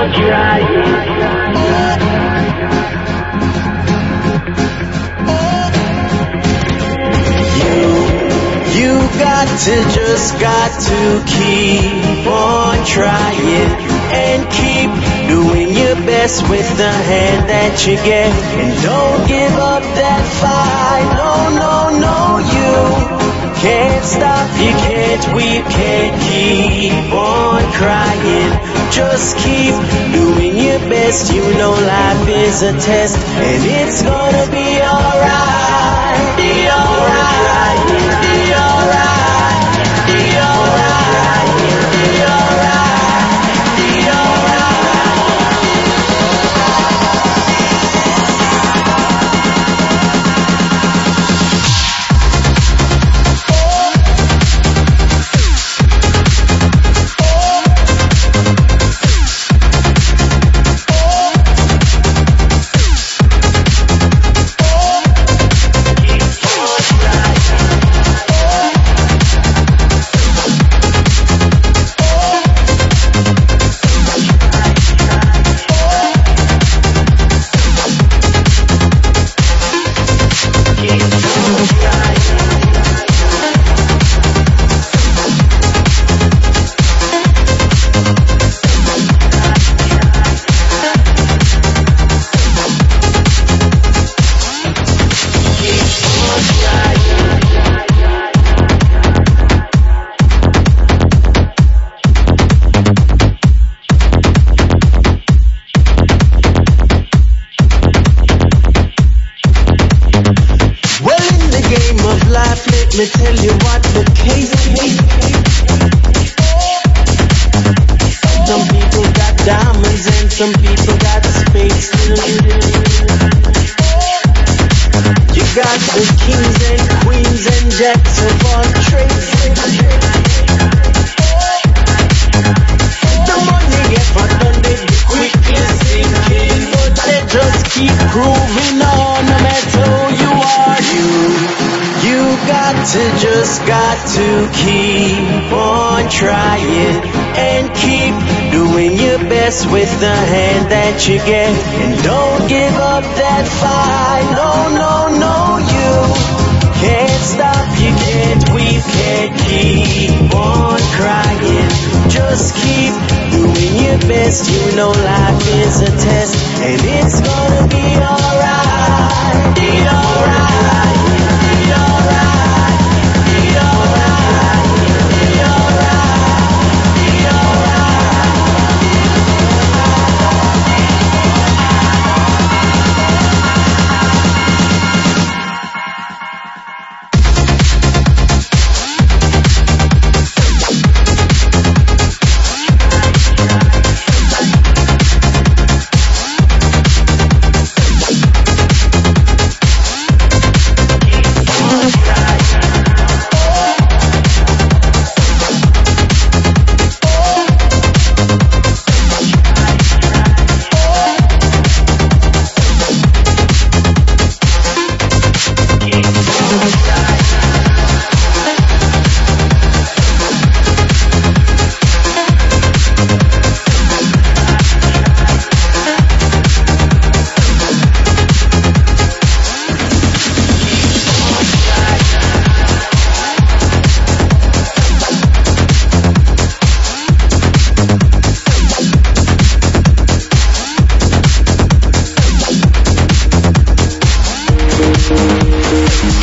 on trying. Got to keep on trying and keep doing your best with the hand that you get, and don't give up that fight. No, you can't stop, you can't weep, can't keep on crying. Just keep doing your best. You know life is a test, and it's gonna be alright. Be alright. Be alright. Be alright, be alright, be alright. Let me tell you what the case is. Some people got diamonds and some people got space. You got the kings and queens and jacks of all trades. The money get for done, they be quickly sinking, but they just keep proving on no matter who you are. You got to keep on trying and keep doing your best with the hand that you get, and don't give up that fight. No, you can't stop, you can't weep, can't keep on crying. Just keep doing your best. You know life is a test, and it's gonna be alright. Be alright. Be alright. We'll be right back.